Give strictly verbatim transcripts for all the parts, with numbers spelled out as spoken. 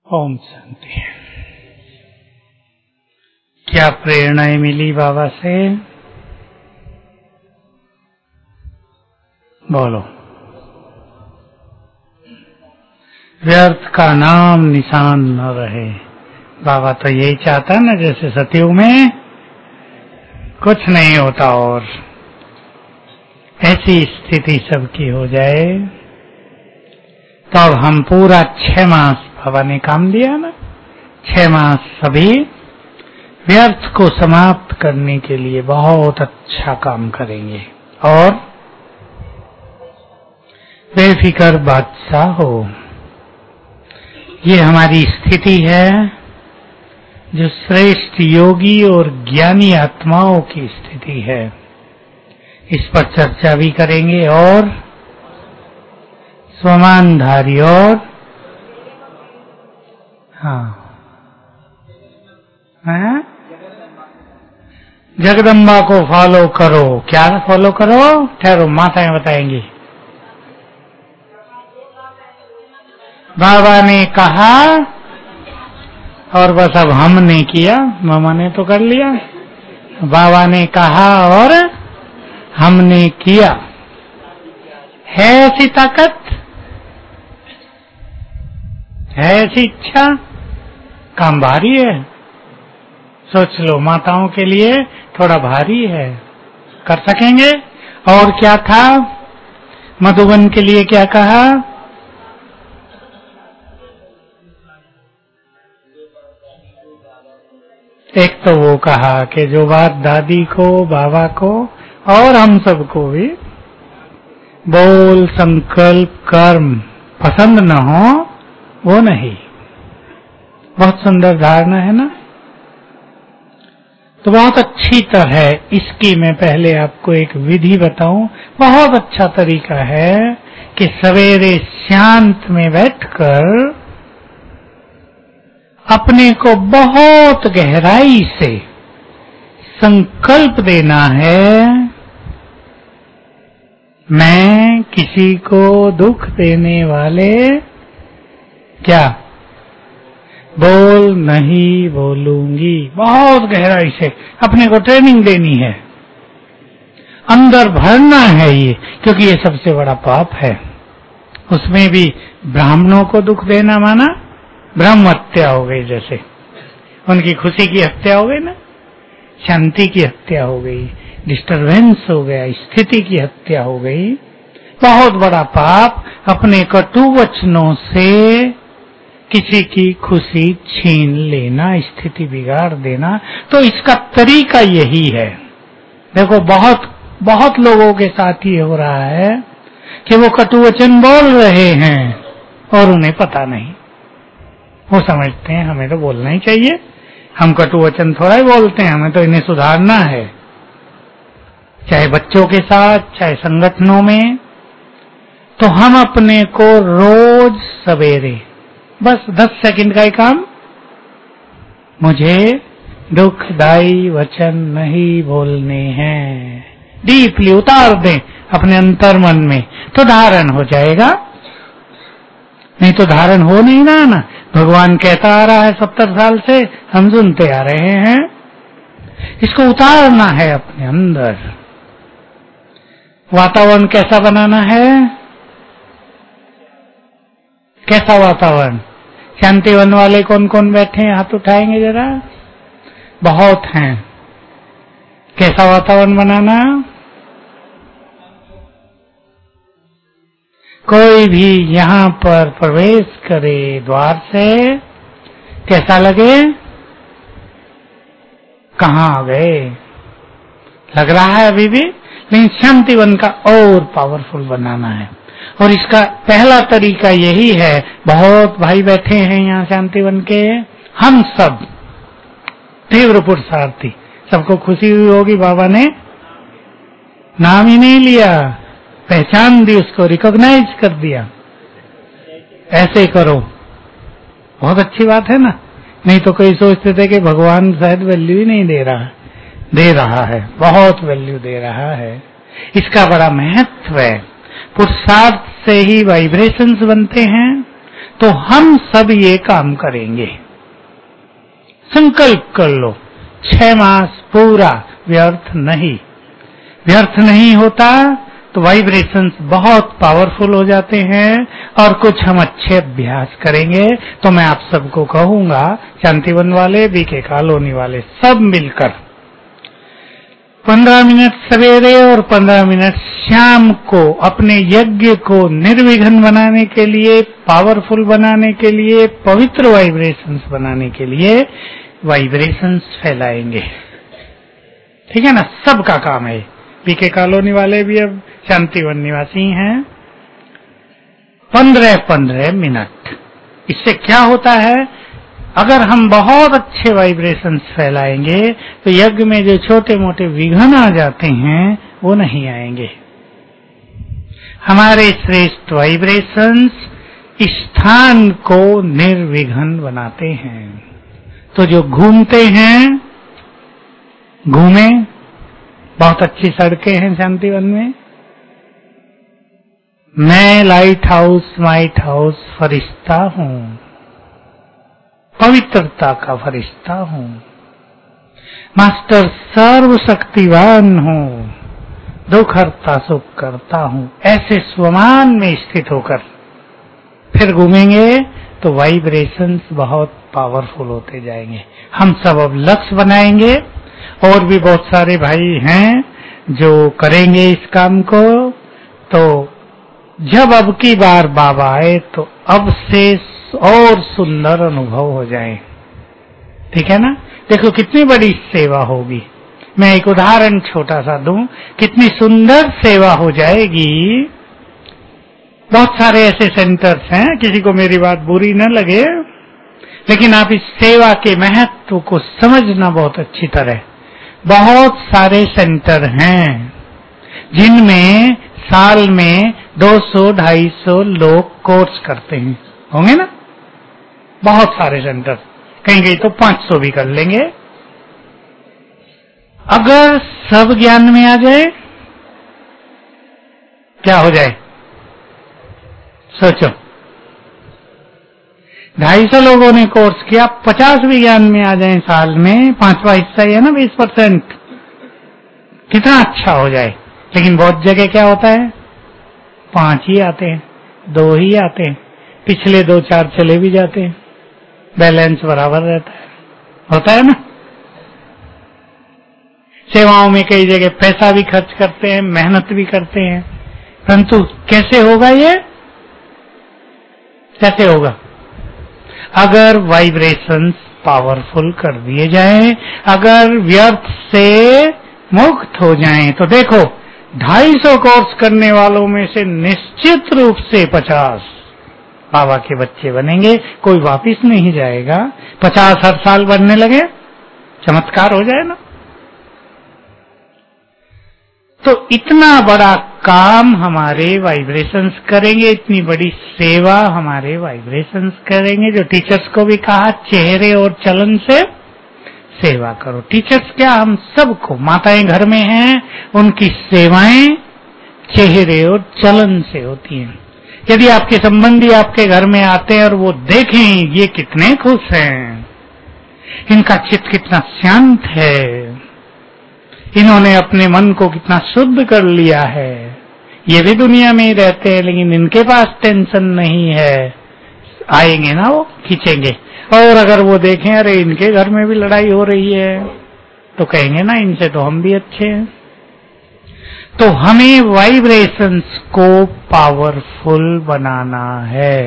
ओम शांति। क्या प्रेरणाएं मिली बाबा से? बोलो। व्यर्थ का नाम निशान न रहे। बाबा तो यही चाहता ना, जैसे सतयुग में कुछ नहीं होता और ऐसी स्थिति सबकी हो जाए। तब हम पूरा छह मास बाबा ने काम दिया ना, छह मास सभी व्यर्थ को समाप्त करने के लिए बहुत अच्छा काम करेंगे और बेफिक्र बादशाह हो। ये हमारी स्थिति है जो श्रेष्ठ योगी और ज्ञानी आत्माओं की स्थिति है। इस पर चर्चा भी करेंगे और स्वमानधारी और हाँ है? जगदम्बा को फॉलो करो। क्या फॉलो करो? ठहरो, माताएं बताएंगी। बाबा ने कहा और बस अब हमने किया। मामा ने तो कर लिया, बाबा ने कहा और हमने किया। है ऐसी ताकत, है ऐसी इच्छा? काम भारी है, सोच लो। माताओं के लिए थोड़ा भारी है, कर सकेंगे? और क्या था मधुबन के लिए? क्या कहा? एक तो वो कहा कि जो बात दादी को, बाबा को और हम सबको भी बोल, संकल्प, कर्म पसंद न हो, वो नहीं। बहुत सुंदर धारणा है ना। तो बहुत अच्छी तरह इसकी मैं पहले आपको एक विधि बताऊं। बहुत अच्छा तरीका है कि सवेरे शांत में बैठकर अपने को बहुत गहराई से संकल्प देना है, मैं किसी को दुख देने वाले क्या बोल नहीं बोलूंगी। बहुत गहराई से अपने को ट्रेनिंग देनी है, अंदर भरना है ये, क्योंकि ये सबसे बड़ा पाप है। उसमें भी ब्राह्मणों को दुख देना माना ब्रह्म हत्या हो गई, जैसे उनकी खुशी की हत्या हो गई ना, शांति की हत्या हो गई, डिस्टरबेंस हो गया, स्थिति की हत्या हो गई। बहुत बड़ा पाप अपने कटु वचनों से किसी की खुशी छीन लेना, स्थिति बिगाड़ देना। तो इसका तरीका यही है। देखो, बहुत बहुत लोगों के साथ ये हो रहा है कि वो कटु वचन बोल रहे हैं और उन्हें पता नहीं। वो समझते हैं हमें तो बोलना ही चाहिए, हम कटु वचन थोड़ा ही बोलते हैं, हमें तो इन्हें सुधारना है। चाहे बच्चों के साथ, चाहे संगठनों में। तो हम अपने को रोज सवेरे बस दस सेकंड का ही काम, मुझे दुखदाई वचन नहीं बोलने हैं, डीपली उतार दें अपने अंतर मन में, तो धारण हो जाएगा। नहीं तो धारण हो नहीं रहा ना। भगवान कहता आ रहा है सत्तर साल से, हम सुनते आ रहे हैं। इसको उतारना है अपने अंदर। वातावरण कैसा बनाना है? कैसा वातावरण? शांतिवन वाले कौन कौन बैठे हैं? हाथ उठाएंगे जरा। बहुत हैं। कैसा वातावरण बनाना? कोई भी यहाँ पर प्रवेश करे द्वार से, कैसा लगे? कहाँ आ गए लग रहा है अभी भी। लेकिन शांतिवन का और पावरफुल बनाना है। और इसका पहला तरीका यही है। बहुत भाई बैठे हैं यहाँ शांतिवन के, हम सब तीव्र पुरुषार्थी, सबको खुशी हुई होगी। बाबा ने नाम ही नहीं लिया, पहचान दी, उसको रिकॉग्नाइज कर दिया। ऐसे करो, बहुत अच्छी बात है ना। नहीं तो कोई सोचते थे कि भगवान शायद वैल्यू ही नहीं दे रहा। दे रहा है, बहुत वैल्यू दे रहा है। इसका बड़ा महत्व है। पुरुषार्थ से ही वाइब्रेशंस बनते हैं। तो हम सब ये काम करेंगे। संकल्प कर लो, छह मास पूरा व्यर्थ नहीं। व्यर्थ नहीं होता तो वाइब्रेशंस बहुत पावरफुल हो जाते हैं और कुछ हम अच्छे अभ्यास करेंगे। तो मैं आप सबको कहूंगा, शांतिवन वाले, बीके कॉलोनी वाले, सब मिलकर पंद्रह मिनट सवेरे और पंद्रह मिनट शाम को अपने यज्ञ को निर्विघ्न बनाने के लिए, पावरफुल बनाने के लिए, पवित्र वाइब्रेशंस बनाने के लिए वाइब्रेशंस फैलाएंगे। ठीक है ना, सबका काम है। पीके कॉलोनी वाले भी अब शांतिवन निवासी हैं। पंद्रह पंद्रह मिनट। इससे क्या होता है, अगर हम बहुत अच्छे वाइब्रेशंस फैलाएंगे तो यज्ञ में जो छोटे मोटे विघ्न आ जाते हैं वो नहीं आएंगे। हमारे श्रेष्ठ वाइब्रेशंस स्थान को निर्विघ्न बनाते हैं। तो जो घूमते हैं, घूमे, बहुत अच्छी सड़कें हैं शांतिवन में। मैं लाइट हाउस माइट हाउस फरिश्ता हूं, पवित्रता का फरिश्ता हूं। मास्टर सर्वशक्तिवान हूं, दुख हरता सुख करता हूं। ऐसे स्वमान में स्थित होकर फिर घूमेंगे तो वाइब्रेशंस बहुत पावरफुल होते जाएंगे। हम सब अब लक्ष्य बनाएंगे, और भी बहुत सारे भाई हैं जो करेंगे इस काम को। तो जब अब की बार बाबा आए तो अब से और सुंदर अनुभव हो जाए। ठीक है ना, देखो कितनी बड़ी सेवा होगी। मैं एक उदाहरण छोटा सा दूं, कितनी सुंदर सेवा हो जाएगी। बहुत सारे ऐसे सेंटर्स हैं, किसी को मेरी बात बुरी न लगे, लेकिन आप इस सेवा के महत्व को समझना बहुत अच्छी तरह। बहुत सारे सेंटर हैं जिनमें साल में दो सौ ढाई सौ लोग कोर्स करते हैं, होंगे ना। बहुत सारे सेंटर, कहीं कहीं तो पांच सौ भी कर लेंगे। अगर सब ज्ञान में आ जाए क्या हो जाए, सोचो। ढाई सौ लोगों ने कोर्स किया, पचास भी ज्ञान में आ जाए साल में, पांचवा हिस्सा ही है ना, बीस परसेंट, कितना अच्छा हो जाए। लेकिन बहुत जगह क्या होता है, पांच ही आते हैं, दो ही आते हैं, पिछले दो चार चले भी जाते हैं, बैलेंस बराबर रहता है। होता है ना। सेवाओं में कई जगह पैसा भी खर्च करते हैं, मेहनत भी करते हैं, परंतु कैसे होगा ये, कैसे होगा, अगर वाइब्रेशंस पावरफुल कर दिए जाएं, अगर व्यर्थ से मुक्त हो जाएं। तो देखो, ढाई सौ कोर्स करने वालों में से निश्चित रूप से पचास बाबा के बच्चे बनेंगे, कोई वापिस नहीं जाएगा। पचास हर साल बनने लगे, चमत्कार हो जाए ना। तो इतना बड़ा काम हमारे वाइब्रेशंस करेंगे, इतनी बड़ी सेवा हमारे वाइब्रेशंस करेंगे। जो टीचर्स को भी कहा, चेहरे और चलन से सेवा करो। टीचर्स क्या, हम सबको, माताएं घर में हैं, उनकी सेवाएं चेहरे और चलन से होती हैं। यदि आपके संबंधी आपके घर में आते हैं और वो देखें ये कितने खुश हैं, इनका चित्त कितना शांत है, इन्होंने अपने मन को कितना शुद्ध कर लिया है, ये भी दुनिया में ही रहते हैं लेकिन इनके पास टेंशन नहीं है, आएंगे ना, वो खींचेंगे। और अगर वो देखें अरे इनके घर में भी लड़ाई हो रही है, तो कहेंगे ना इनसे तो हम भी अच्छे हैं। तो हमें वाइब्रेशंस को पावरफुल बनाना है।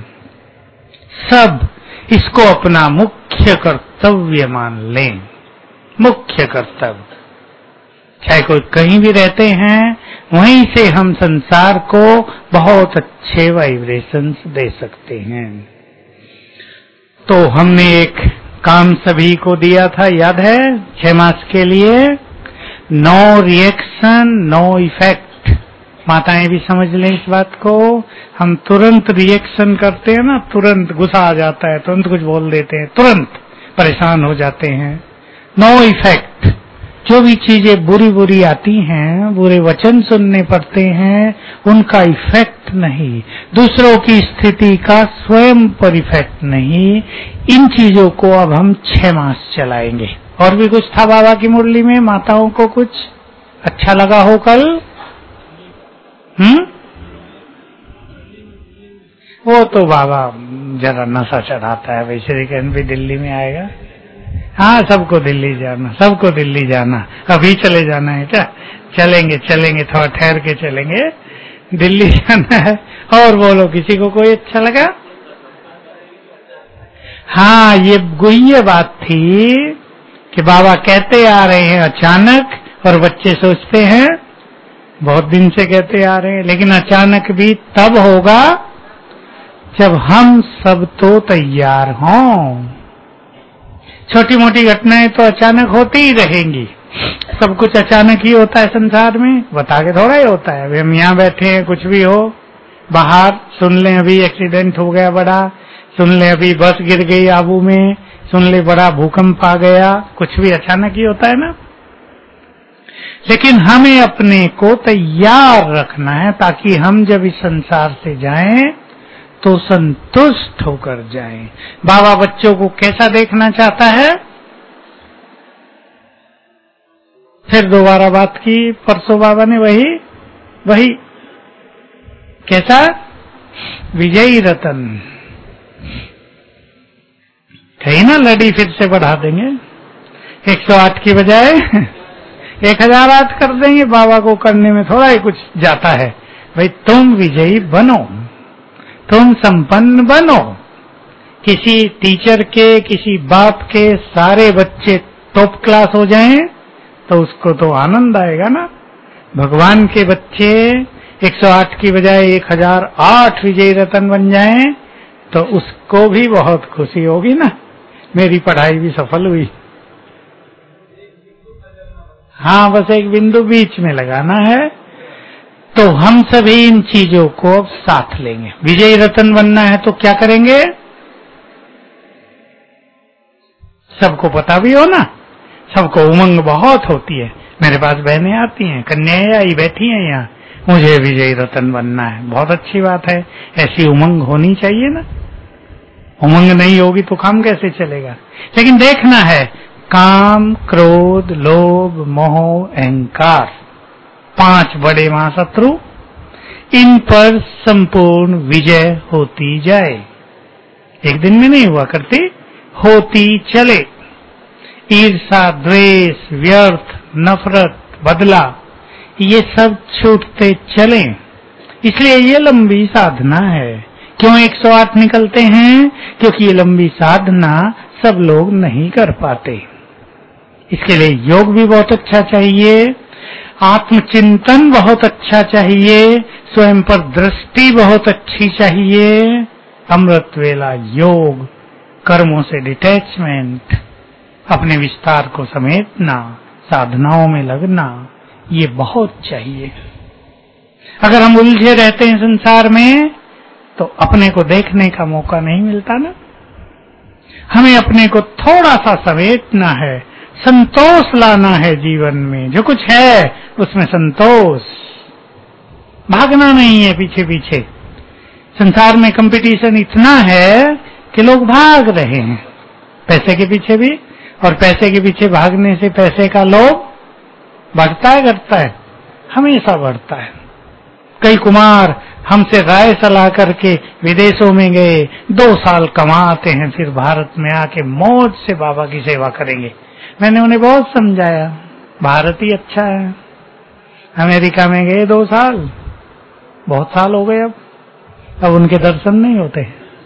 सब इसको अपना मुख्य कर्तव्य मान लें, मुख्य कर्तव्य। चाहे कोई कहीं भी रहते हैं, वहीं से हम संसार को बहुत अच्छे वाइब्रेशंस दे सकते हैं। तो हमने एक काम सभी को दिया था, याद है, छह मास के लिए, नो रिएक्शन नो इफेक्ट। माताएं भी समझ लें इस बात को। हम तुरंत रिएक्शन करते हैं ना, तुरंत गुस्सा आ जाता है, तुरंत कुछ बोल देते हैं, तुरंत परेशान हो जाते हैं। नो इफेक्ट, जो भी चीजें बुरी बुरी आती हैं, बुरे वचन सुनने पड़ते हैं, उनका इफेक्ट नहीं, दूसरों की स्थिति का स्वयं पर इफेक्ट नहीं, इन चीजों को अब हम छह मास चलाएंगे। और भी कुछ था बाबा की मुरली में? माताओं को कुछ अच्छा लगा हो कल? हम्म वो तो बाबा जरा नशा चढ़ाता है। वैसे भी दिल्ली में आएगा। हाँ, सबको दिल्ली जाना, सबको दिल्ली जाना। अभी चले जाना है क्या? चलेंगे चलेंगे, थोड़ा ठहर के चलेंगे। दिल्ली जाना है। और बोलो, किसी को कोई अच्छा लगा? हाँ, ये गुह्य बात थी कि बाबा कहते आ रहे हैं अचानक, और बच्चे सोचते हैं बहुत दिन से कहते आ रहे हैं, लेकिन अचानक भी तब होगा जब हम सब तो तैयार हों। छोटी मोटी घटनाएं तो अचानक होती ही रहेंगी, सब कुछ अचानक ही होता है संसार में, बता के थोड़ा ही होता है। अभी हम यहाँ बैठे हैं, कुछ भी हो, बाहर सुन लें अभी एक्सीडेंट हो गया बड़ा, सुन लें अभी बस गिर गई आबू में, सुन ले बड़ा भूकंप आ गया, कुछ भी अचानक ही होता है ना। लेकिन हमें अपने को तैयार रखना है ताकि हम जब इस संसार से जाएं तो संतुष्ट होकर जाएं। बाबा बच्चों को कैसा देखना चाहता है? फिर दोबारा बात की परसों बाबा ने, वही वही कैसा? विजयी रतन। कहीं ना लड़ी फिर से बढ़ा देंगे, एक सौ आठ की बजाय एक हजार आठ कर देंगे। बाबा को करने में थोड़ा ही कुछ जाता है। भाई तुम विजयी बनो, तुम संपन्न बनो। किसी टीचर के, किसी बाप के सारे बच्चे टॉप क्लास हो जाएं तो उसको तो आनंद आएगा ना। भगवान के बच्चे एक सौ आठ की बजाय एक हजार आठ विजयी रतन बन जाएं तो उसको भी बहुत खुशी होगी ना, मेरी पढ़ाई भी सफल हुई। हाँ, बस एक बिंदु बीच में लगाना है। तो हम सभी इन चीजों को अब साथ लेंगे। विजयी रतन बनना है तो क्या करेंगे? सबको पता भी हो ना, सबको उमंग बहुत होती है। मेरे पास बहनें आती हैं, कन्याएं आई बैठी हैं यहाँ, मुझे विजयी रतन बनना है। बहुत अच्छी बात है, ऐसी उमंग होनी चाहिए ना। उमंग नहीं होगी तो काम कैसे चलेगा? लेकिन देखना है, काम, क्रोध, लोभ, मोह, अहंकार, पांच बड़े महाशत्रु, इन पर संपूर्ण विजय होती जाए। एक दिन में नहीं हुआ करती, होती चले। ईर्षा, द्वेष, व्यर्थ, नफरत, बदला, ये सब छूटते चले। इसलिए ये लंबी साधना है। क्यों एक सौ आठ निकलते हैं? क्योंकि ये लंबी साधना सब लोग नहीं कर पाते। इसके लिए योग भी बहुत अच्छा चाहिए, आत्मचिंतन बहुत अच्छा चाहिए, स्वयं पर दृष्टि बहुत अच्छी चाहिए, अमृत वेला योग, कर्मों से डिटैचमेंट, अपने विस्तार को समेटना, साधनाओं में लगना, ये बहुत चाहिए। अगर हम उलझे रहते हैं संसार में तो अपने को देखने का मौका नहीं मिलता ना। हमें अपने को थोड़ा सा समेटना है, संतोष लाना है जीवन में। जो कुछ है उसमें संतोष, भागना नहीं है पीछे पीछे। संसार में कंपटीशन इतना है कि लोग भाग रहे हैं पैसे के पीछे भी, और पैसे के पीछे भागने से पैसे का लोभ बढ़ता है घटता है? हमेशा बढ़ता है। कई कुमार हमसे राय सलाह करके विदेशों में गए, दो साल कमाते हैं, फिर भारत में आके मौज से बाबा की सेवा करेंगे। मैंने उन्हें बहुत समझाया, भारत ही अच्छा है। अमेरिका में गए दो साल, बहुत साल हो गए, अब अब उनके दर्शन नहीं होते।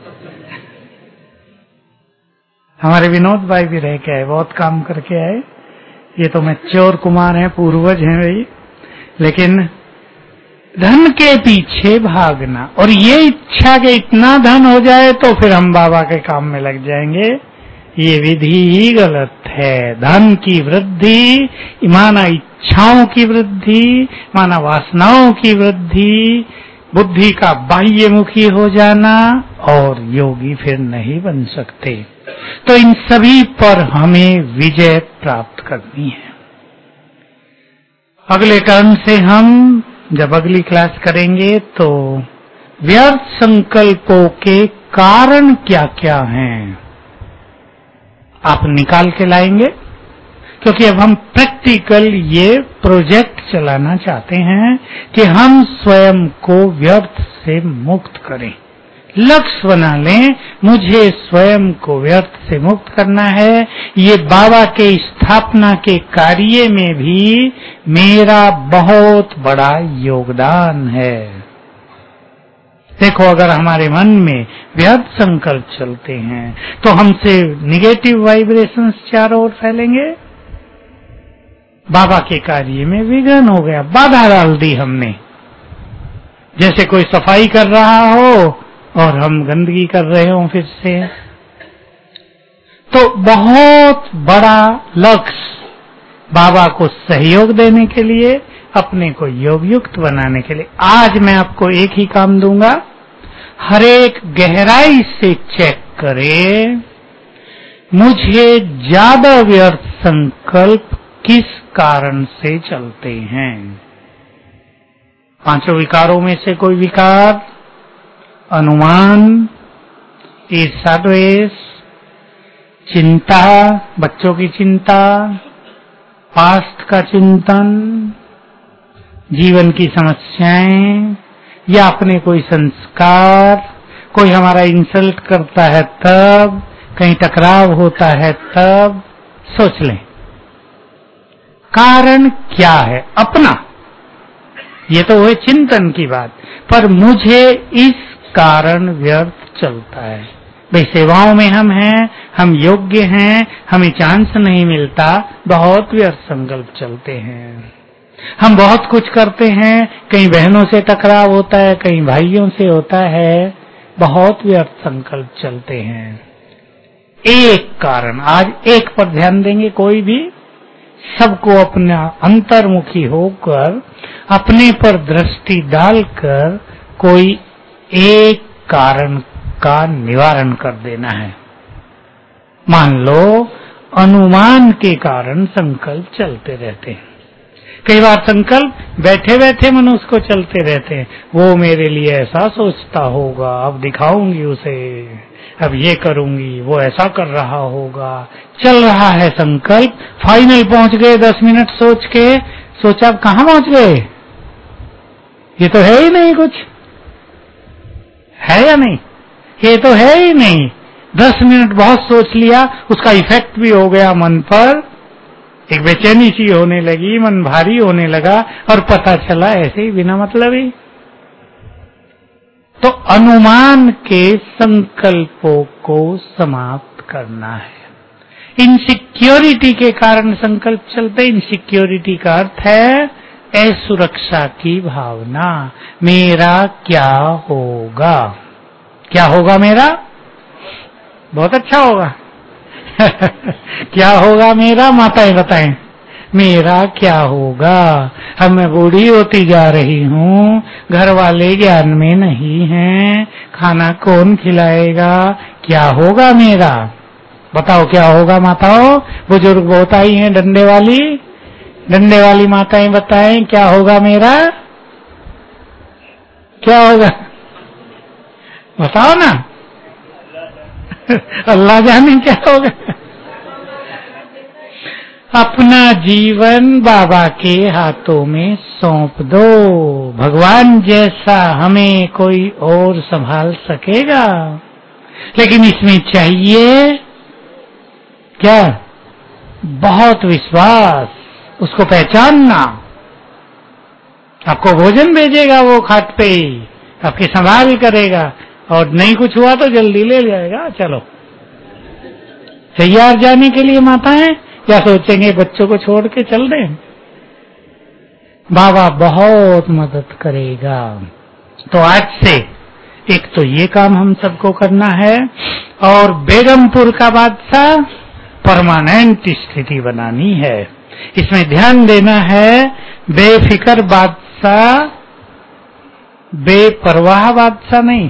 हमारे विनोद भाई भी रह के आए, बहुत काम करके आए। ये तो मैच्योर कुमार हैं, पूर्वज हैं भाई। लेकिन धन के पीछे भागना और ये इच्छा के इतना धन हो जाए तो फिर हम बाबा के काम में लग जाएंगे, ये विधि ही गलत है। धन की वृद्धि माना इच्छाओं की वृद्धि, माना वासनाओं की वृद्धि, बुद्धि का बाह्यमुखी हो जाना, और योगी फिर नहीं बन सकते। तो इन सभी पर हमें विजय प्राप्त करनी है। अगले टर्म से हम जब अगली क्लास करेंगे तो व्यर्थ संकल्पों के कारण क्या क्या हैं आप निकाल के लाएंगे, क्योंकि अब हम प्रैक्टिकल ये प्रोजेक्ट चलाना चाहते हैं कि हम स्वयं को व्यर्थ से मुक्त करें। लक्ष्य बना लें, मुझे स्वयं को व्यर्थ से मुक्त करना है। ये बाबा के स्थापना के कार्य में भी मेरा बहुत बड़ा योगदान है। देखो, अगर हमारे मन में व्यर्थ संकल्प चलते हैं तो हमसे निगेटिव वाइब्रेशंस चारों ओर फैलेंगे। बाबा के कार्य में विघ्न हो गया, बाधा डाल दी हमने। जैसे कोई सफाई कर रहा हो और हम गंदगी कर रहे हो फिर से। तो बहुत बड़ा लक्ष्य बाबा को सहयोग देने के लिए, अपने को योग युक्त बनाने के लिए। आज मैं आपको एक ही काम दूंगा, हर एक गहराई से चेक करें मुझे ज्यादा व्यर्थ संकल्प किस कारण से चलते हैं। पांचों विकारों में से कोई विकार, अनुमान, ईर्ष्या-द्वेष, चिंता, बच्चों की चिंता, पास्ट का चिंतन, जीवन की समस्याएं, या अपने कोई संस्कार, कोई हमारा इंसल्ट करता है तब, कहीं टकराव होता है तब, सोच लें कारण क्या है अपना। ये तो हुए चिंतन की बात, पर मुझे इस कारण व्यर्थ चलता है। भाई सेवाओं में हम हैं, हम योग्य हैं, हमें चांस नहीं मिलता, बहुत व्यर्थ संकल्प चलते हैं। हम बहुत कुछ करते हैं, कहीं बहनों से टकराव होता है, कहीं भाइयों से होता है, बहुत व्यर्थ संकल्प चलते हैं। एक कारण, आज एक पर ध्यान देंगे, कोई भी सबको अपना अंतर्मुखी होकर अपने पर दृष्टि डालकर कोई एक कारण का निवारण कर देना है। मान लो अनुमान के कारण संकल्प चलते रहते हैं। कई बार संकल्प बैठे बैठे मनुष्य को चलते रहते हैं, वो मेरे लिए ऐसा सोचता होगा, अब दिखाऊंगी उसे, अब ये करूंगी, वो ऐसा कर रहा होगा। चल रहा है संकल्प, फाइनल पहुंच गए दस मिनट सोच के, सोचा अब कहां पहुंच गए, ये तो है ही नहीं, कुछ है या नहीं, ये तो है ही नहीं। दस मिनट बहुत सोच लिया, उसका इफेक्ट भी हो गया मन पर, एक बेचैनी सी होने लगी, मन भारी होने लगा, और पता चला ऐसे ही बिना मतलब ही। तो अनुमान के संकल्पों को समाप्त करना है। इनसिक्योरिटी के कारण संकल्प चलते, इनसिक्योरिटी का अर्थ है असुरक्षा की भावना। मेरा क्या होगा, क्या होगा मेरा, बहुत अच्छा होगा क्या होगा मेरा, माताएं बताएं, मेरा क्या होगा। अब मैं बूढ़ी होती जा रही हूँ, घर वाले ज्ञान में नहीं हैं, खाना कौन खिलाएगा, क्या होगा मेरा, बताओ क्या होगा माताओं। बुजुर्ग बहुत आई हैं, डंडे वाली, डंडे वाली माताएं बताएं क्या होगा मेरा, क्या होगा, बताओ ना अल्लाह जाने क्या होगा। अपना जीवन बाबा के हाथों में सौंप दो। भगवान जैसा हमें कोई और संभाल सकेगा, लेकिन इसमें चाहिए क्या, बहुत विश्वास, उसको पहचानना। आपको भोजन भेजेगा वो खाट पे ही, आपकी संभाल करेगा, और नहीं कुछ हुआ तो जल्दी ले जाएगा। चलो तैयार जाने के लिए माताएं, क्या सोचेंगे बच्चों को छोड़ के चल दें। बाबा बहुत मदद करेगा। तो आज से एक तो ये काम हम सबको करना है, और बेगमपुर का बादशाह परमानेंट स्थिति बनानी है। इसमें ध्यान देना है, बेफिक्र बादशाह, बेपरवाह बादशाह नहीं।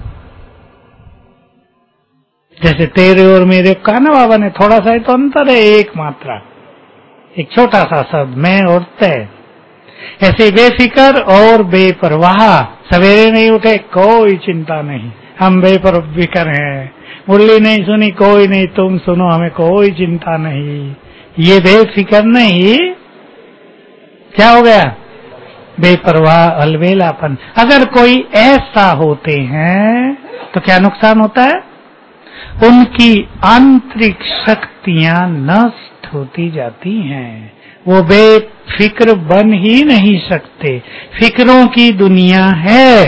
जैसे तेरे और मेरे कहा ना बाबा ने, थोड़ा सा ही तो अंतर है, एक मात्रा, एक छोटा सा शब्द मैं और तय। ऐसे बेफिक्र और बेपरवाह, सवेरे नहीं उठे कोई चिंता नहीं, हम बेफिक्र हैं, मुरली नहीं सुनी कोई नहीं, तुम सुनो हमें कोई चिंता नहीं, ये बेफिक्र नहीं, क्या हो गया? बेपरवाह अलबेलापन। अगर कोई ऐसा होते हैं तो क्या नुकसान होता है? उनकी आंतरिक शक्तियां नष्ट होती जाती हैं, वो बेफिक्र बन ही नहीं सकते। फिक्रों की दुनिया है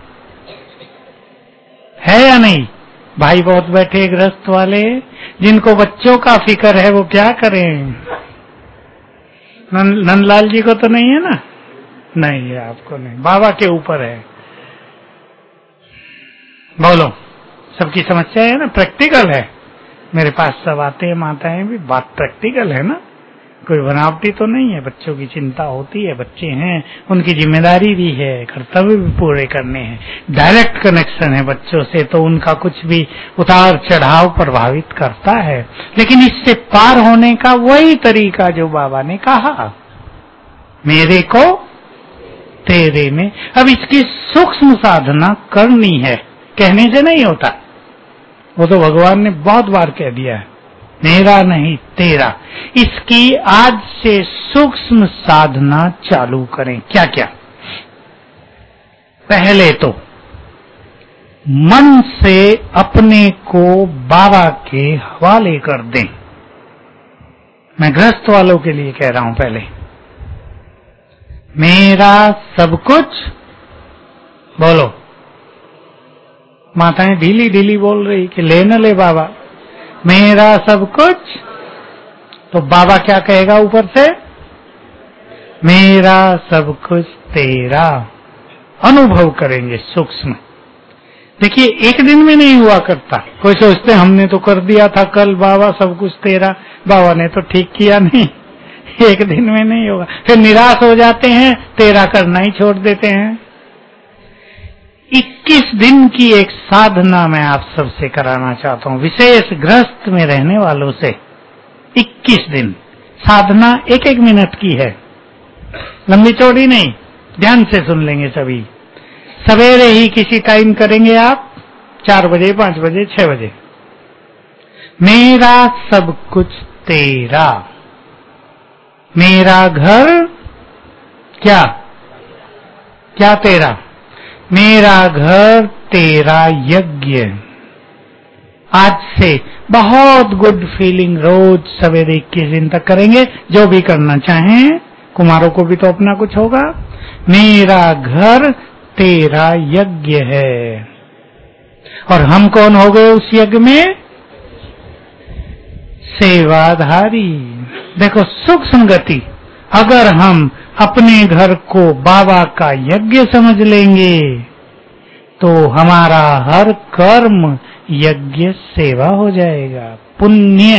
है या नहीं? भाई बहुत बैठे गृहस्थ वाले, जिनको बच्चों का फिक्र है, वो क्या करें? नंदलाल जी को तो नहीं है ना? नहीं है, आपको नहीं, बाबा के ऊपर है। बोलो, सबकी समस्या है ना, प्रैक्टिकल है। मेरे पास सब आते हैं माताएं भी, बात प्रैक्टिकल है ना, कोई बनावटी तो नहीं है। बच्चों की चिंता होती है, बच्चे हैं, उनकी जिम्मेदारी भी है, कर्तव्य भी पूरे करने हैं, डायरेक्ट कनेक्शन है बच्चों से, तो उनका कुछ भी उतार चढ़ाव प्रभावित करता है। लेकिन इससे पार होने का वही तरीका जो बाबा ने कहा, मेरे को तेरे में। अब इसकी सूक्ष्म साधना करनी है, कहने से नहीं होता। वो तो भगवान ने बहुत बार कह दिया है, मेरा नहीं तेरा। इसकी आज से सूक्ष्म साधना चालू करें। क्या क्या? पहले तो मन से अपने को बाबा के हवाले कर दें। मैं गृहस्थ वालों के लिए कह रहा हूं। पहले मेरा सब कुछ, बोलो, माताएं ढीली ढीली बोल रही कि ले न ले बाबा, मेरा सब कुछ। तो बाबा क्या कहेगा ऊपर से? मेरा सब कुछ तेरा। अनुभव करेंगे सूक्ष्म। देखिए, एक दिन में नहीं हुआ करता। कोई सोचते हमने तो कर दिया था कल बाबा सब कुछ तेरा, बाबा ने तो ठीक किया नहीं, एक दिन में नहीं होगा। फिर निराश हो जाते हैं, तेरा करना ही छोड़ देते हैं। इक्कीस दिन की एक साधना मैं आप सबसे कराना चाहता हूं, विशेष गृहस्थ में रहने वालों से। इक्कीस दिन साधना एक एक मिनट की है, लंबी चौड़ी नहीं, ध्यान से सुन लेंगे सभी। सवेरे ही किसी टाइम करेंगे आप, चार बजे, पांच बजे, छह बजे। मेरा सब कुछ तेरा। मेरा घर क्या क्या तेरा? मेरा घर तेरा यज्ञ। आज से बहुत गुड फीलिंग रोज सवेरे इक्कीस दिन तक करेंगे, जो भी करना चाहें। कुमारों को भी तो अपना कुछ होगा। मेरा घर तेरा यज्ञ है। और हम कौन हो गए उस यज्ञ में? सेवाधारी। देखो सूक्ष्म गति। अगर हम अपने घर को बाबा का यज्ञ समझ लेंगे तो हमारा हर कर्म यज्ञ सेवा हो जाएगा, पुण्य।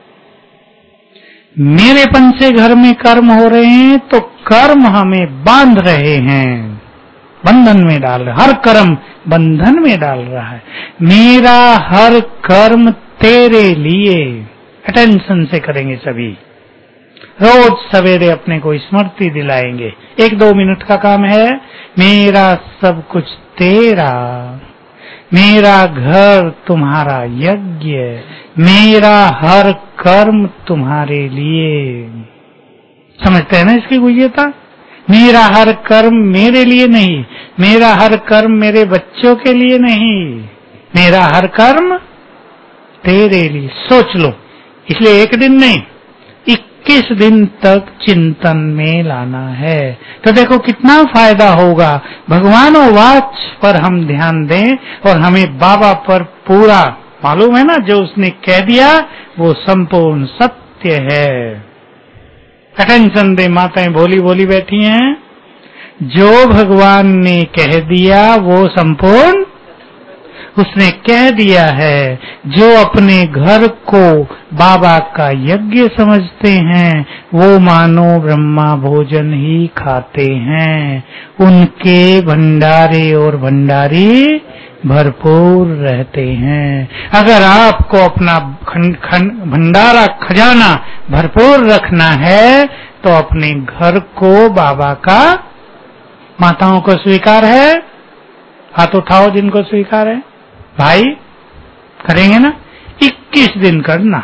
मेरेपन से घर में कर्म हो रहे हैं तो कर्म हमें बांध रहे हैं, बंधन में डाल रहे, हर कर्म बंधन में डाल रहा है। मेरा हर कर्म तेरे लिए। अटेंशन से करेंगे सभी, रोज सवेरे अपने को स्मृति दिलाएंगे। एक दो मिनट का काम है। मेरा सब कुछ तेरा, मेरा घर तुम्हारा यज्ञ, मेरा हर कर्म तुम्हारे लिए। समझते हैं ना इसकी गुह्यता? मेरा हर कर्म मेरे लिए नहीं, मेरा हर कर्म मेरे बच्चों के लिए नहीं, मेरा हर कर्म तेरे लिए। सोच लो, इसलिए एक दिन नहीं, इक्कीस दिन तक चिंतन में लाना है। तो देखो कितना फायदा होगा। भगवान और वाच पर हम ध्यान दें और हमें बाबा पर पूरा मालूम है ना, जो उसने कह दिया वो संपूर्ण सत्य है। अटेंशन दे, माताएं भोली भोली बैठी हैं। जो भगवान ने कह दिया वो संपूर्ण उसने कह दिया है। जो अपने घर को बाबा का यज्ञ समझते हैं वो मानो ब्रह्मा भोजन ही खाते हैं। उनके भंडारे और भंडारी भरपूर रहते हैं। अगर आपको अपना खन, खन, भंडारा खजाना भरपूर रखना है तो अपने घर को बाबा का, माताओं को स्वीकार है, हाथ उठाओ जिनको स्वीकार है, भाई करेंगे ना, इक्कीस दिन करना,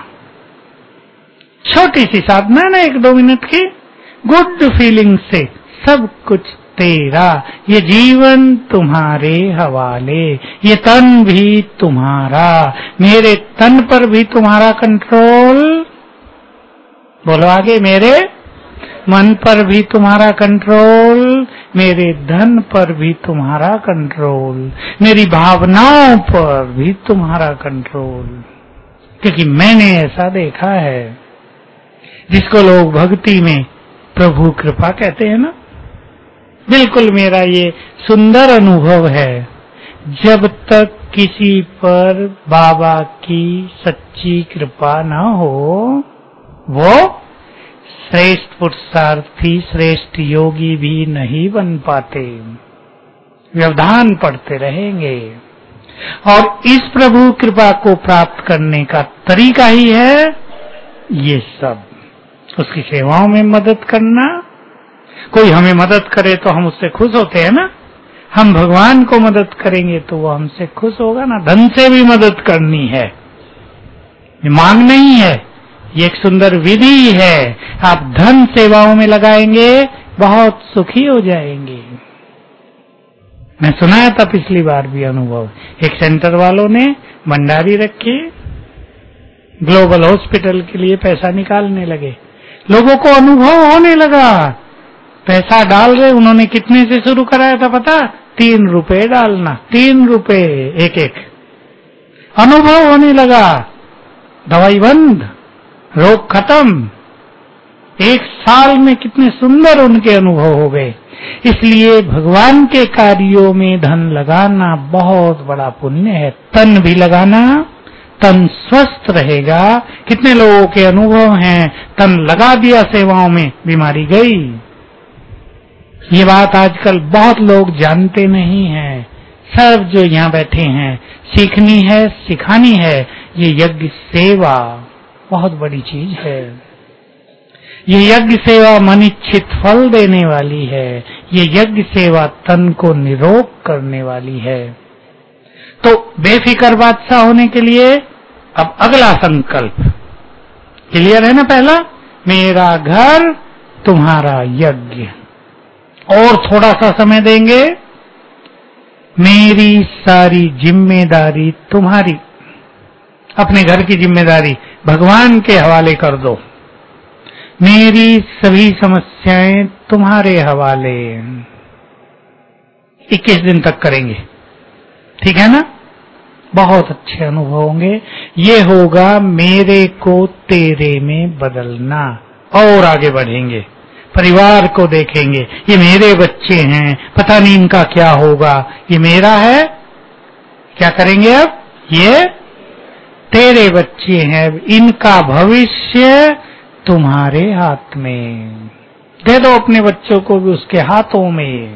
छोटी सी साधना ना, एक दो मिनट की, गुड फीलिंग से, सब कुछ तेरा, ये जीवन तुम्हारे हवाले, ये तन भी तुम्हारा, मेरे तन पर भी तुम्हारा कंट्रोल, बोलो आगे, मेरे मन पर भी तुम्हारा कंट्रोल, मेरे धन पर भी तुम्हारा कंट्रोल, मेरी भावनाओं पर भी तुम्हारा कंट्रोल, क्योंकि मैंने ऐसा देखा है, जिसको लोग भक्ति में प्रभु कृपा कहते हैं ना, बिल्कुल मेरा ये सुंदर अनुभव है, जब तक किसी पर बाबा की सच्ची कृपा न हो, वो श्रेष्ठ पुरुषार्थी, श्रेष्ठ योगी भी नहीं बन पाते, व्यवधान पढ़ते रहेंगे। और इस प्रभु कृपा को प्राप्त करने का तरीका ही है ये सब, उसकी सेवाओं में मदद करना। कोई हमें मदद करे तो हम उससे खुश होते हैं ना, हम भगवान को मदद करेंगे तो वो हमसे खुश होगा ना। धन से भी मदद करनी है, ये मांग नहीं है, ये एक सुंदर विधि है। आप धन सेवाओं में लगाएंगे, बहुत सुखी हो जाएंगे। मैं सुनाया था पिछली बार भी अनुभव, एक सेंटर वालों ने भंडारी रखी, ग्लोबल हॉस्पिटल के लिए पैसा निकालने लगे, लोगों को अनुभव होने लगा, पैसा डाल रहे, उन्होंने कितने से शुरू कराया था पता? तीन रुपए डालना, तीन रुपए एक एक, अनुभव होने लगा, दवाई बंद, रोग खत्म, एक साल में कितने सुंदर उनके अनुभव हो गए। इसलिए भगवान के कार्यों में धन लगाना बहुत बड़ा पुण्य है। तन भी लगाना, तन स्वस्थ रहेगा। कितने लोगों के अनुभव हैं, तन लगा दिया सेवाओं में, बीमारी गई। ये बात आजकल बहुत लोग जानते नहीं हैं। सब जो यहाँ बैठे हैं, सीखनी है, सिखानी है। ये यज्ञ सेवा बहुत बड़ी चीज है। ये यज्ञ सेवा मनिच्छित फल देने वाली है। ये यज्ञ सेवा तन को निरोग करने वाली है। तो बेफिक्र बादशाह होने के लिए अब अगला संकल्प क्लियर है ना? पहला, मेरा घर तुम्हारा यज्ञ। और थोड़ा सा समय देंगे, मेरी सारी जिम्मेदारी तुम्हारी, अपने घर की जिम्मेदारी भगवान के हवाले कर दो, मेरी सभी समस्याएं तुम्हारे हवाले। इक्कीस दिन तक करेंगे, ठीक है ना? बहुत अच्छे अनुभव होंगे। ये होगा मेरे को तेरे में बदलना। और आगे बढ़ेंगे, परिवार को देखेंगे, ये मेरे बच्चे हैं, पता नहीं इनका क्या होगा, ये मेरा है, क्या करेंगे अब? ये तेरे बच्चे हैं, इनका भविष्य तुम्हारे हाथ में। दे दो अपने बच्चों को भी उसके हाथों में।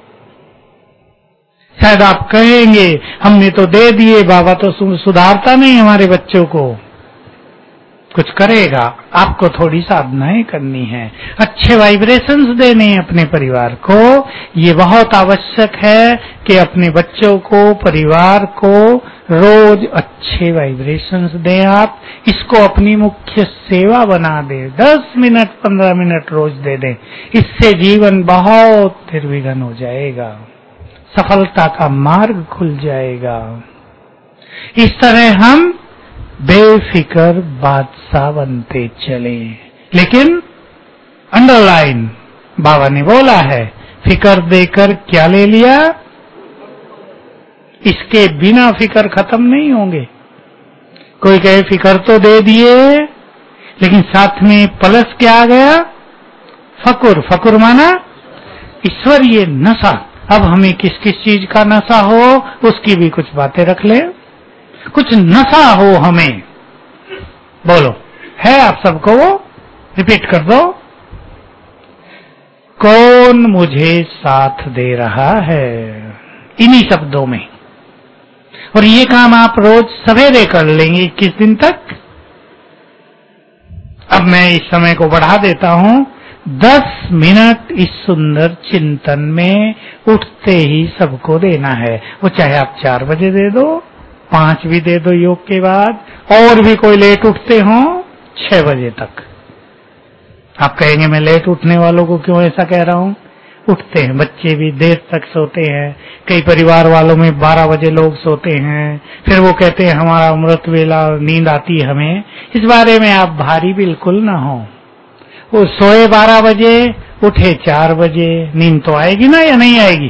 शायद आप कहेंगे हमने तो दे दिए, बाबा तो सुधारता नहीं हमारे बच्चों को। कुछ करेगा, आपको थोड़ी साधनाएं करनी है, अच्छे वाइब्रेशंस देने हैं अपने परिवार को। ये बहुत आवश्यक है कि अपने बच्चों को, परिवार को रोज अच्छे वाइब्रेशंस दें। आप इसको अपनी मुख्य सेवा बना दें, दस मिनट पंद्रह मिनट रोज दे दें। इससे जीवन बहुत निर्विघ्न हो जाएगा, सफलता का मार्ग खुल जाएगा। इस तरह हम बेफिक्र बादशाह बनते चले। लेकिन अंडरलाइन बाबा ने बोला है, फिक्र देकर क्या ले लिया? इसके बिना फिक्र खत्म नहीं होंगे। कोई कहे फिक्र तो दे दिए, लेकिन साथ में प्लस क्या आ गया? फकुर। फकुर माना ईश्वरीय नशा। अब हमें किस किस चीज का नशा हो, उसकी भी कुछ बातें रख ले। कुछ नशा हो हमें, बोलो है आप सबको? वो रिपीट कर दो। कौन मुझे साथ दे रहा है, इन्हीं शब्दों में। और ये काम आप रोज सवेरे कर लेंगे इक्कीस दिन तक। अब मैं इस समय को बढ़ा देता हूं, दस मिनट इस सुंदर चिंतन में उठते ही सबको देना है। वो चाहे आप चार बजे दे दो, पांच भी दे दो योग के बाद, और भी कोई लेट उठते हो छह बजे तक। आप कहेंगे मैं लेट उठने वालों को क्यों ऐसा कह रहा हूं? उठते हैं, बच्चे भी देर तक सोते हैं। कई परिवार वालों में बारह बजे लोग सोते हैं, फिर वो कहते हैं हमारा अमृत वेला, नींद आती है हमें। इस बारे में आप भारी बिल्कुल ना हो। वो सोए बारह बजे, उठे चार बजे, नींद तो आएगी ना या नहीं आएगी?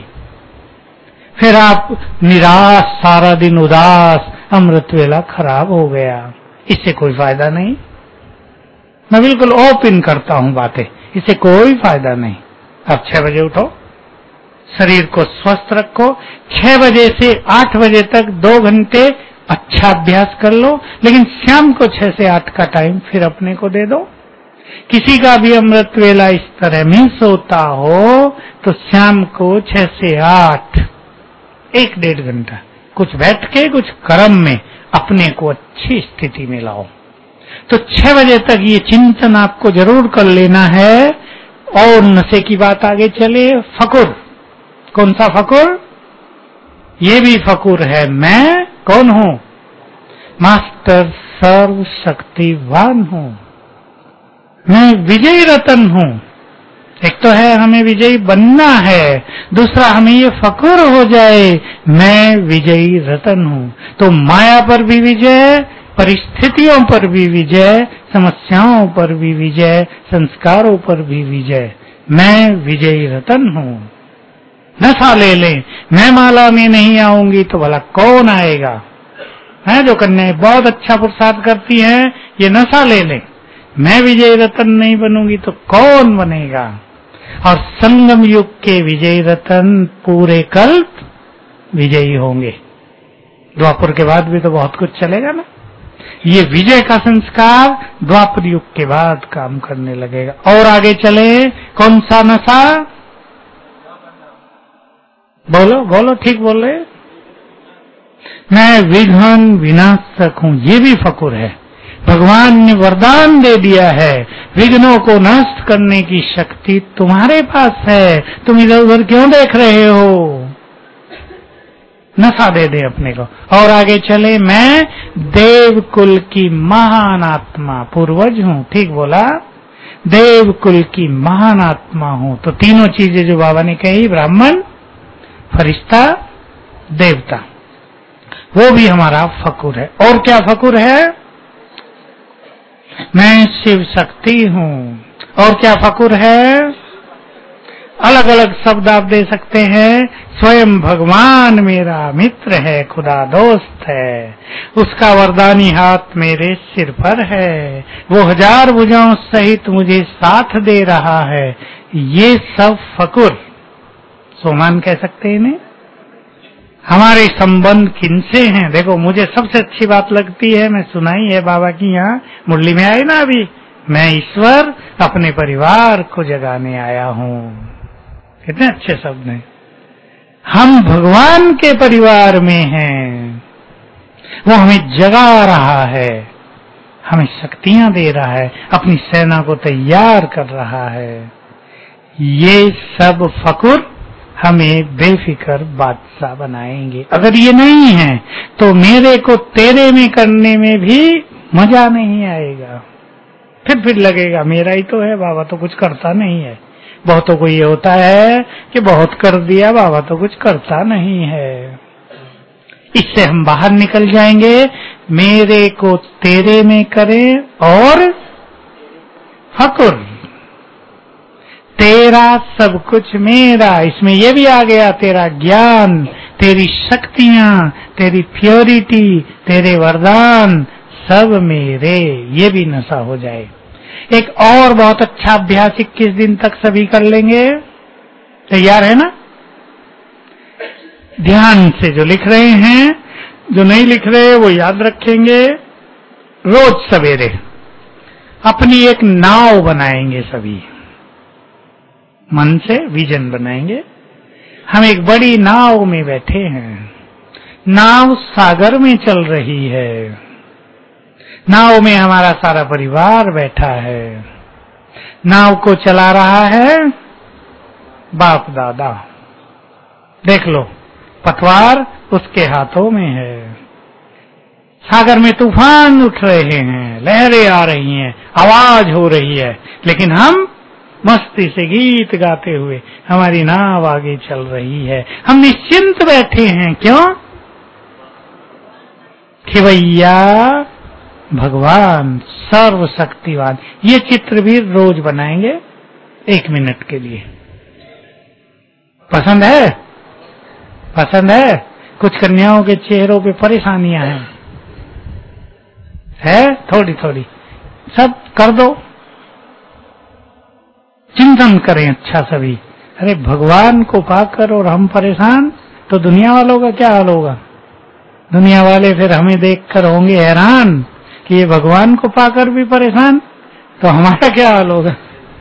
फिर आप निराश, सारा दिन उदास, अमृत वेला खराब हो गया। इससे कोई फायदा नहीं। मैं बिल्कुल ओपन करता हूं बातें, इससे कोई फायदा नहीं। आप छह बजे उठो, शरीर को स्वस्थ रखो। छह बजे से आठ बजे तक दो घंटे अच्छा अभ्यास कर लो, लेकिन शाम को छह से आठ का टाइम फिर अपने को दे दो। किसी का भी अमृत वेला इस तरह मिस होता हो तो शाम को छह से आठ एक डेढ़ घंटा कुछ बैठ के कुछ कर्म में अपने को अच्छी स्थिति में लाओ। तो छह बजे तक ये चिंतन आपको जरूर कर लेना है। और नशे की बात आगे चले, फकुर। कौन सा फकुर? ये भी फकुर है। मैं कौन हूं? मास्टर सर्व शक्तिवान हूं, मैं विजयी रतन हूं। एक तो है हमें विजयी बनना है, दूसरा हमें ये फकुर हो जाए मैं विजयी रतन हूं। तो माया पर भी विजय, परिस्थितियों पर भी विजय, समस्याओं पर भी विजय, संस्कारों पर भी विजय। मैं विजयी रतन हूं। नशा ले लें, मैं माला में नहीं आऊंगी तो भला कौन आएगा? है जो कन्याएं बहुत अच्छा पुरुषार्थ करती हैं, ये नशा ले लें, मैं विजयी रतन नहीं बनूंगी तो कौन बनेगा? और संगम युग के विजयी रतन पूरे कल्प विजयी होंगे। द्वापर के बाद भी तो बहुत कुछ चलेगा ना। ये विजय का संस्कार द्वापर युग के बाद काम करने लगेगा। और आगे चले, कौन सा नशा? बोलो बोलो, ठीक बोल रहे। मैं विघ्न विनाशक हूं, ये भी फकुर है। भगवान ने वरदान दे दिया है, विघ्नों को नष्ट करने की शक्ति तुम्हारे पास है, तुम इधर उधर क्यों देख रहे हो? नशा दे दे अपने को। और आगे चले, मैं देव कुल की महान आत्मा पूर्वज हूं। ठीक बोला, देव कुल की महान आत्मा हूं। तो तीनों चीजें जो बाबा ने कही, ब्राह्मण, फरिश्ता, देवता, वो भी हमारा फकुर है। और क्या फकुर है? मैं शिव शक्ति हूं। और क्या फकुर है? अलग अलग शब्द आप दे सकते हैं। स्वयं भगवान मेरा मित्र है, खुदा दोस्त है, उसका वरदानी हाथ मेरे सिर पर है, वो हजार भुजाओं सहित मुझे साथ दे रहा है। ये सब फकुर, सोमान कह सकते हैं इन्हें। हमारे संबंध किनसे हैं? देखो, मुझे सबसे अच्छी बात लगती है, मैं सुनाई है बाबा की, यहाँ मुरली में आए ना अभी, मैं ईश्वर अपने परिवार को जगाने आया हूँ। कितने अच्छे शब्द हैं। हम भगवान के परिवार में हैं, वो हमें जगा रहा है, हमें शक्तियां दे रहा है, अपनी सेना को तैयार कर रहा है। ये सब फकुर हमें बेफिक्र बादशाह बनाएंगे। अगर ये नहीं है तो मेरे को तेरे में करने में भी मजा नहीं आएगा। फिर फिर लगेगा मेरा ही तो है, बाबा तो कुछ करता नहीं है। बहुतों को ये होता है कि बहुत कर दिया, बाबा तो कुछ करता नहीं है। इससे हम बाहर निकल जाएंगे। मेरे को तेरे में करें और फकुर, तेरा सब कुछ मेरा। इसमें यह भी आ गया, तेरा ज्ञान, तेरी शक्तियां, तेरी प्योरिटी, तेरे वरदान सब मेरे। ये भी नशा हो जाए। एक और बहुत अच्छा अभ्यास इक्कीस दिन तक सभी कर लेंगे। तैयार है ना? ध्यान से जो लिख रहे हैं, जो नहीं लिख रहे वो याद रखेंगे। रोज सवेरे अपनी एक नाव बनाएंगे, सभी मन से विजन बनाएंगे। हम एक बड़ी नाव में बैठे हैं, नाव सागर में चल रही है, नाव में हमारा सारा परिवार बैठा है, नाव को चला रहा है बाप दादा। देख लो, पतवार उसके हाथों में है। सागर में तूफान उठ रहे हैं, लहरें आ रही हैं, आवाज हो रही है, लेकिन हम मस्ती से गीत गाते हुए हमारी नाव आगे चल रही है। हम निश्चिंत बैठे हैं। क्यों? खिवैया भगवान सर्वशक्तिवान। ये चित्र भी रोज बनाएंगे एक मिनट के लिए। पसंद है? पसंद है? कुछ कन्याओं के चेहरों पे परेशानियां हैं, है थोड़ी थोड़ी, सब कर दो, चिंतन करें अच्छा सभी। अरे भगवान को पाकर और हम परेशान, तो दुनिया वालों का क्या हाल होगा? दुनिया वाले फिर हमें देखकर होंगे हैरान कि ये भगवान को पाकर भी परेशान, तो हमारा क्या हाल होगा?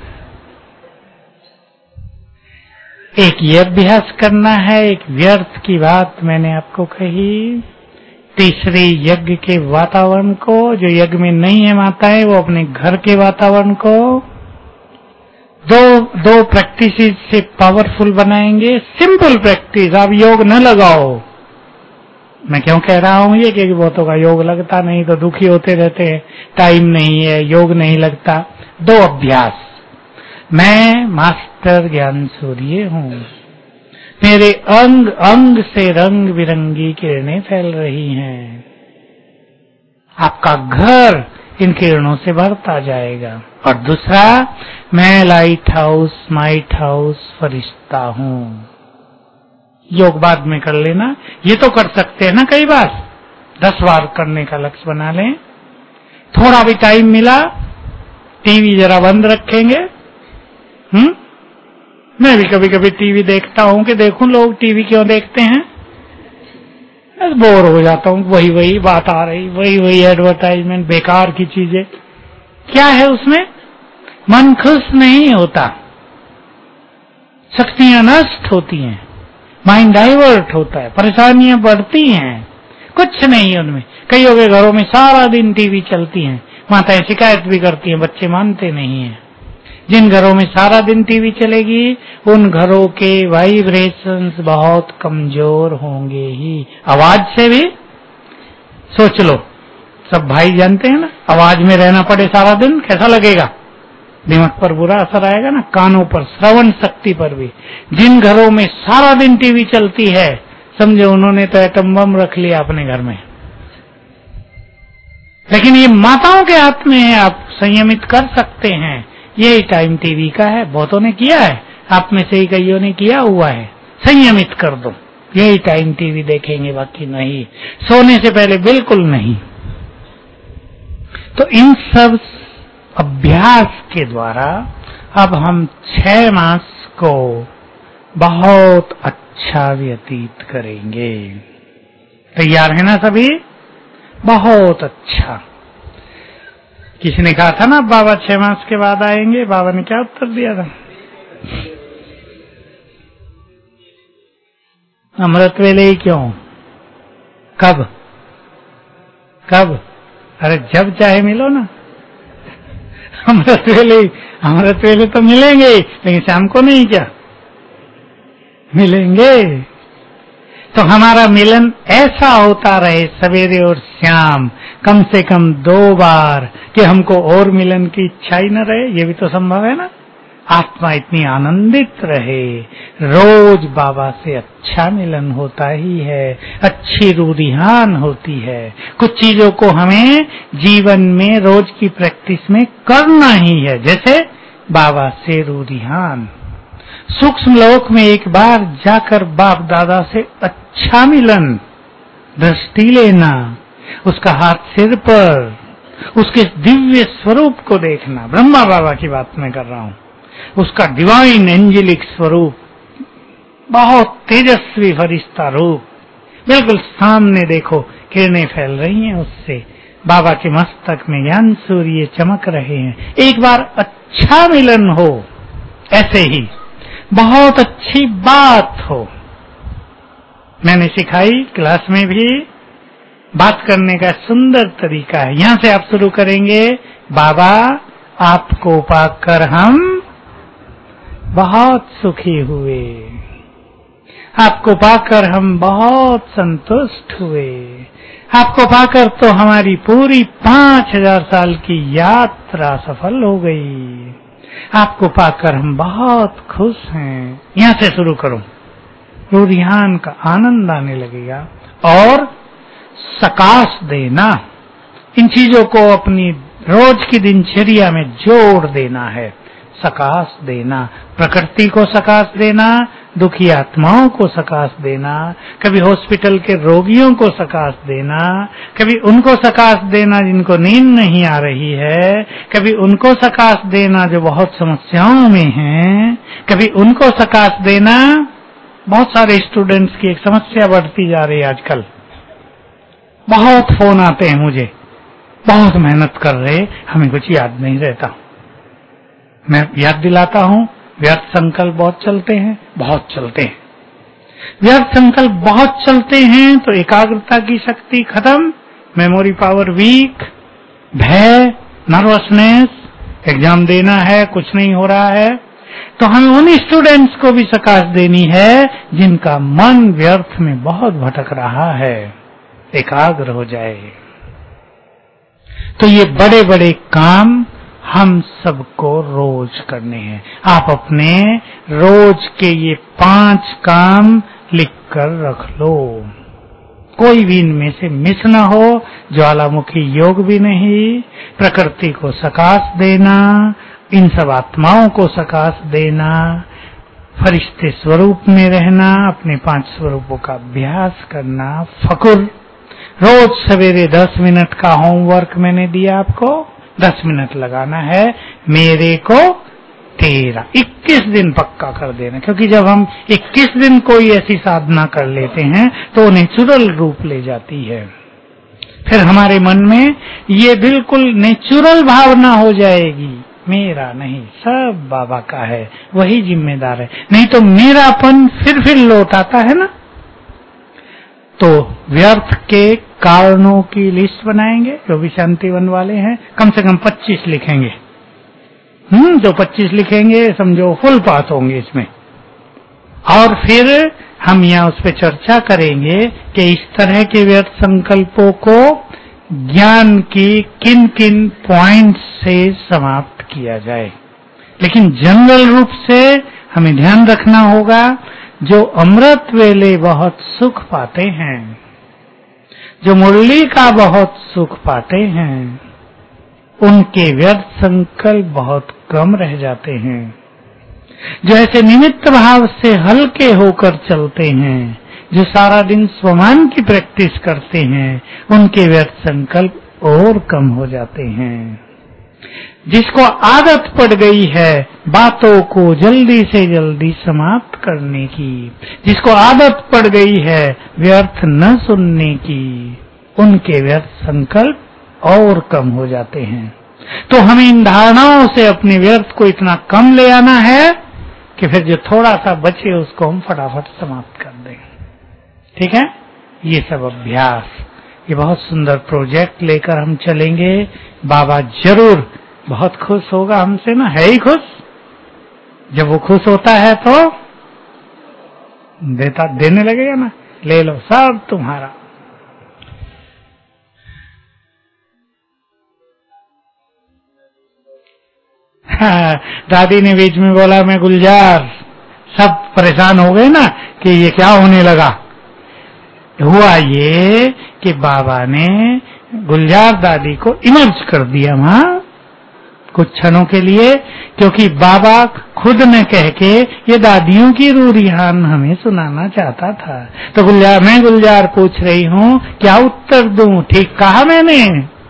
एक ये अभ्यास करना है। एक व्यर्थ की बात मैंने आपको कही। तीसरी, यज्ञ के वातावरण को, जो यज्ञ में नहीं है माताएं, वो अपने घर के वातावरण को दो दो प्रैक्टिस से पावरफुल बनाएंगे। सिंपल प्रैक्टिस, आप योग न लगाओ। मैं क्यों कह रहा हूं ये, क्योंकि बहुतों का योग लगता नहीं तो दुखी होते रहते हैं, टाइम नहीं है, योग नहीं लगता। दो अभ्यास। मैं मास्टर ज्ञान सूर्य हूं, मेरे अंग अंग से रंग बिरंगी किरणें फैल रही हैं। आपका घर इन किरणों से भरता जाएगा। और दूसरा, मैं लाइट हाउस माइट हाउस फरिश्ता हूं। योग बाद में कर लेना, ये तो कर सकते हैं ना, कई बार दस बार करने का लक्ष्य बना लें। थोड़ा भी टाइम मिला, टीवी जरा बंद रखेंगे। हम्म मैं भी कभी कभी टीवी देखता हूं कि देखूं लोग टीवी क्यों देखते हैं, बोर हो जाता हूं। वही वही बात आ रही, वही वही एडवर्टाइजमेंट, बेकार की चीजें। क्या है उसमें? मन खुश नहीं होता, शक्तियां नष्ट होती हैं, माइंड डाइवर्ट होता है, परेशानियां बढ़ती हैं। कुछ नहीं उनमें। कईयों के घरों में सारा दिन टीवी चलती हैं, माताएं शिकायत भी करती हैं, बच्चे मानते नहीं हैं। जिन घरों में सारा दिन टीवी चलेगी, उन घरों के वाइब्रेशंस बहुत कमजोर होंगे ही। आवाज से भी सोच लो, सब भाई जानते हैं ना, आवाज में रहना पड़े सारा दिन, कैसा लगेगा? दिमाग पर बुरा असर आएगा ना, कानों पर, श्रवण शक्ति पर भी। जिन घरों में सारा दिन टीवी चलती है, समझो उन्होंने तो एटम बम रख लिया अपने घर में। लेकिन ये माताओं के हाथ में है, आप संयमित कर सकते हैं। यही टाइम टीवी का है, बहुतों ने किया है, आप में से ही कईयों ने किया हुआ है। संयमित कर दो, यही टाइम टीवी देखेंगे, बाकी नहीं। सोने से पहले बिल्कुल नहीं। तो इन सब अभ्यास के द्वारा अब हम छह मास को बहुत अच्छा व्यतीत करेंगे। तैयार है ना सभी? बहुत अच्छा। किसी ने कहा था ना बाबा छह मास के बाद आएंगे, बाबा ने क्या उत्तर दिया था? अमृत वेले ही क्यों? कब कब? अरे जब चाहे मिलो ना। अमृत वेले, अमृत वेले तो मिलेंगे, लेकिन शाम को नहीं क्या मिलेंगे? तो हमारा मिलन ऐसा होता रहे सवेरे और शाम, कम से कम दो बार, कि हमको और मिलन की इच्छा ही न रहे। ये भी तो संभव है ना। आत्मा इतनी आनंदित रहे, रोज बाबा से अच्छा मिलन होता ही है, अच्छी रूरिहान होती है। कुछ चीजों को हमें जीवन में रोज की प्रैक्टिस में करना ही है, जैसे बाबा से रूरिहान। सूक्ष्म लोक में एक बार जाकर बाप दादा से अच्छा मिलन, दृष्टि लेना, उसका हाथ सिर पर, उसके दिव्य स्वरूप को देखना। ब्रह्मा बाबा की बात मैं कर रहा हूं, उसका डिवाइन एंजेलिक स्वरूप, बहुत तेजस्वी फरिश्ता रूप, बिल्कुल सामने देखो, किरणें फैल रही हैं उससे, बाबा के मस्तक में ज्ञान सूर्य चमक रहे हैं। एक बार अच्छा मिलन हो, ऐसे ही बहुत अच्छी बात हो। मैंने सिखाई क्लास में भी, बात करने का सुंदर तरीका है। यहां से आप शुरू करेंगे, बाबा आपको पाकर हम बहुत सुखी हुए, आपको पाकर हम बहुत संतुष्ट हुए, आपको पाकर तो हमारी पूरी पांच हजार साल की यात्रा सफल हो गई, आपको पाकर हम बहुत खुश हैं। यहां से शुरू करो, रूरिहान का आनंद आने लगेगा। और सकाश देना, इन चीजों को अपनी रोज की दिनचर्या में जोड़ देना है। सकाश देना, प्रकृति को सकाश देना, दुखी आत्माओं को सकाश देना, कभी हॉस्पिटल के रोगियों को सकाश देना, कभी उनको सकाश देना जिनको नींद नहीं आ रही है, कभी उनको सकाश देना जो बहुत समस्याओं में हैं, कभी उनको सकाश देना। बहुत सारे स्टूडेंट्स की एक समस्या बढ़ती जा रही है आजकल, बहुत फोन आते हैं मुझे, बहुत मेहनत कर रहे, हमें कुछ याद नहीं रहता। मैं याद दिलाता हूं, व्यर्थ संकल्प बहुत चलते हैं, बहुत चलते हैं, व्यर्थ संकल्प बहुत चलते हैं तो एकाग्रता की शक्ति खत्म, मेमोरी पावर वीक, भय, नर्वसनेस, एग्जाम देना है, कुछ नहीं हो रहा है। तो हमें उन स्टूडेंट्स को भी सकाश देनी है जिनका मन व्यर्थ में बहुत भटक रहा है, एकाग्र हो जाए। तो ये बड़े बड़े काम हम सबको रोज करने हैं। आप अपने रोज के ये पांच काम लिख कर रख लो, कोई भी इनमें से मिस ना हो। ज्वालामुखी योग भी नहीं, प्रकृति को सकाश देना, इन सब आत्माओं को सकाश देना, फरिश्ते स्वरूप में रहना, अपने पांच स्वरूपों का अभ्यास करना, फकुर। रोज सवेरे दस मिनट का होमवर्क मैंने दिया आपको, दस मिनट लगाना है, मेरे को तेरा, इक्कीस दिन पक्का कर देना। क्योंकि जब हम इक्कीस दिन कोई ऐसी साधना कर लेते हैं तो नेचुरल रूप ले जाती है, फिर हमारे मन में ये बिल्कुल नेचुरल भावना हो जाएगी, मेरा नहीं, सब बाबा का है, वही जिम्मेदार है। नहीं तो मेरापन फिर फिर लौट आता है ना। तो व्यर्थ के कारणों की लिस्ट बनाएंगे, जो भी शांतिवन वाले हैं, कम से कम पच्चीस लिखेंगे। हम्म जो पच्चीस लिखेंगे समझो फुल पास होंगे इसमें। और फिर हम यहाँ उस पर चर्चा करेंगे कि इस तरह के व्यर्थ संकल्पों को ज्ञान की किन किन पॉइंट्स से समाप्त किया जाए। लेकिन जनरल रूप से हमें ध्यान रखना होगा, जो अमृत वेले बहुत सुख पाते हैं, जो मुरली का बहुत सुख पाते हैं, उनके व्यर्थ संकल्प बहुत कम रह जाते हैं। जो ऐसे निमित्त भाव से हल्के होकर चलते हैं, जो सारा दिन स्वमान की प्रैक्टिस करते हैं, उनके व्यर्थ संकल्प और कम हो जाते हैं। जिसको आदत पड़ गई है बातों को जल्दी से जल्दी समाप्त करने की, जिसको आदत पड़ गई है व्यर्थ न सुनने की, उनके व्यर्थ संकल्प और कम हो जाते हैं। तो हमें इन धारणाओं से अपने व्यर्थ को इतना कम ले आना है कि फिर जो थोड़ा सा बचे उसको हम फटाफट समाप्त कर दें। ठीक है, ये सब अभ्यास, ये बहुत सुंदर प्रोजेक्ट लेकर हम चलेंगे। बाबा जरूर बहुत खुश होगा हमसे ना, है ही खुश। जब वो खुश होता है तो देता देने लगेगा ना, ले लो सब तुम्हारा। हाँ, दादी ने बीच में बोला मैं गुलजार, सब परेशान हो गए ना कि ये क्या होने लगा। हुआ ये कि बाबा ने गुलजार दादी को इमर्ज कर दिया वहां कुछ क्षणों के लिए, क्योंकि बाबा खुद ने कह के ये दादियों की रूरिहान हमें सुनाना चाहता था। तो गुलजार, मैं गुलजार पूछ रही हूँ क्या उत्तर दूं, ठीक कहा मैंने?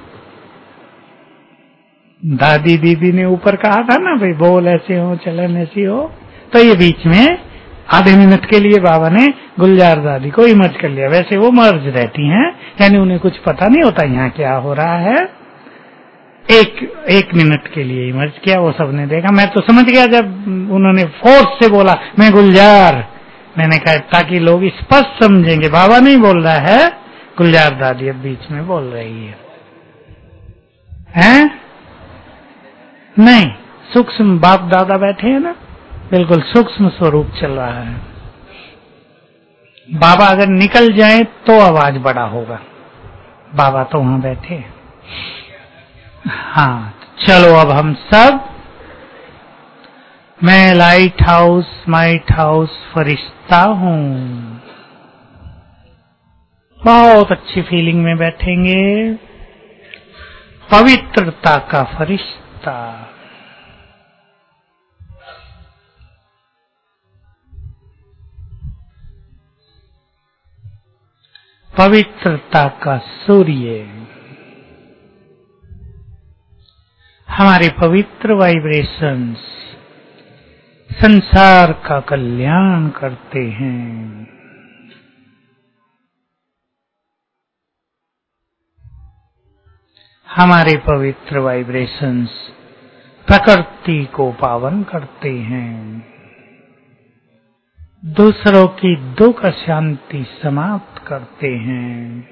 दादी दीदी ने ऊपर कहा था ना भाई बोल ऐसे हो चलन ऐसी हो, तो ये बीच में आधे मिनट के लिए बाबा ने गुलजार दादी को इमर्ज कर लिया। वैसे वो मर्ज रहती हैं, यानी उन्हें कुछ पता नहीं होता यहाँ क्या हो रहा है। एक एक मिनट के लिए इमर्ज किया, वो सबने देखा। मैं तो समझ गया जब उन्होंने फोर्स से बोला मैं गुलजार, मैंने कहा ताकि लोग स्पष्ट समझेंगे बाबा नहीं बोल रहा है, गुलजार दादी अब बीच में बोल रही है, हैं? नहीं, सूक्ष्म बाप दादा बैठे हैं ना, बिल्कुल सूक्ष्म स्वरूप चल रहा है। बाबा अगर निकल जाए तो आवाज बड़ा होगा, बाबा तो वहां बैठे हैं। हाँ, चलो अब हम सब, मैं लाइट हाउस माइट हाउस फरिश्ता हूं, बहुत अच्छी फीलिंग में बैठेंगे। पवित्रता का फरिश्ता, पवित्रता का सूर्य, हमारे पवित्र वाइब्रेशंस संसार का कल्याण करते हैं। हमारे पवित्र वाइब्रेशंस प्रकृति को पावन करते हैं, दूसरों की दुख शांति समाप्त करते हैं।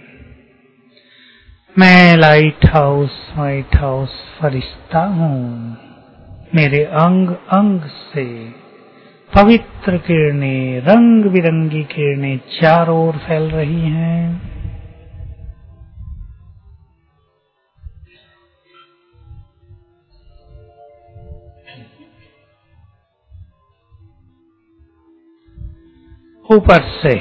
मैं लाइट हाउस वाइट हाउस फरिश्ता हूं, मेरे अंग अंग से पवित्र किरणें, रंग बिरंगी किरणें चारों ओर फैल रही हैं। ऊपर से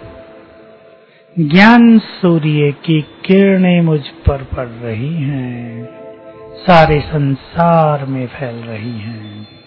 ज्ञान सूर्य की किरणें मुझ पर पड़ रही हैं, सारे संसार में फैल रही हैं।